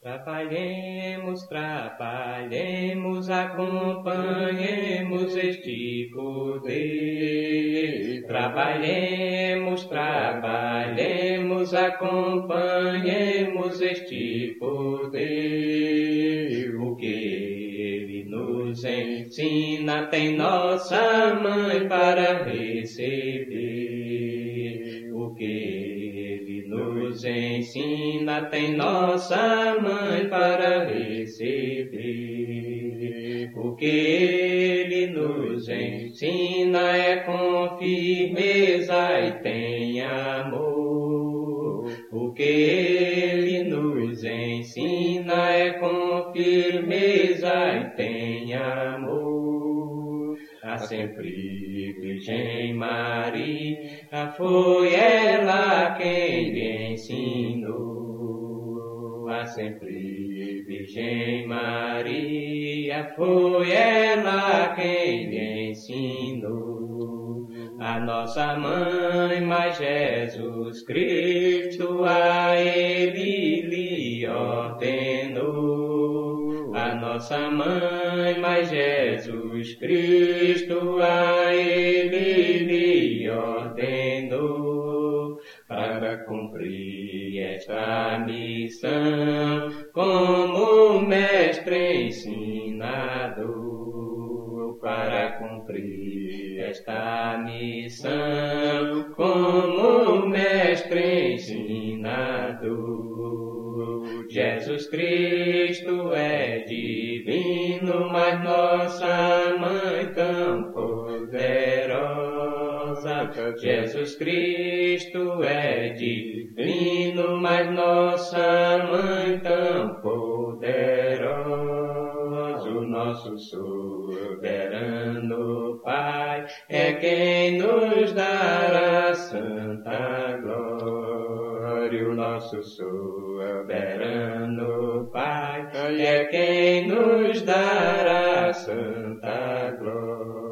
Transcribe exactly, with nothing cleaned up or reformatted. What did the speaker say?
Trabalhemos, trabalhemos, acompanhemos este poder. Trabalhemos, trabalhemos, acompanhemos este poder. O que ele nos ensina tem nossa mãe para receber. O que ele nos ensina tem nossa mãe para receber. O que ele nos ensina é com firmeza e tem amor. O que ele nos ensina é com firmeza e tem amor. A sempre Virgem Maria, foi ela quem lhe ensinou. A sempre Virgem Maria, foi ela quem lhe ensinou. A nossa mãe, mas Jesus Cristo, a ele lhe ordenou. A nossa mãe, mas Jesus Cristo, a ele lhe ordenou. Para cumprir esta missão, como mestre ensinador. Para cumprir esta missão, como mestre ensinador. Jesus Cristo é divino, mas nossa mãe tão poderosa. Jesus Cristo é divino, mas nossa mãe tão poderosa. O nosso soberano Pai é quem nos dará santa glória. O nosso soberano Pai é quem nos dará santa glória.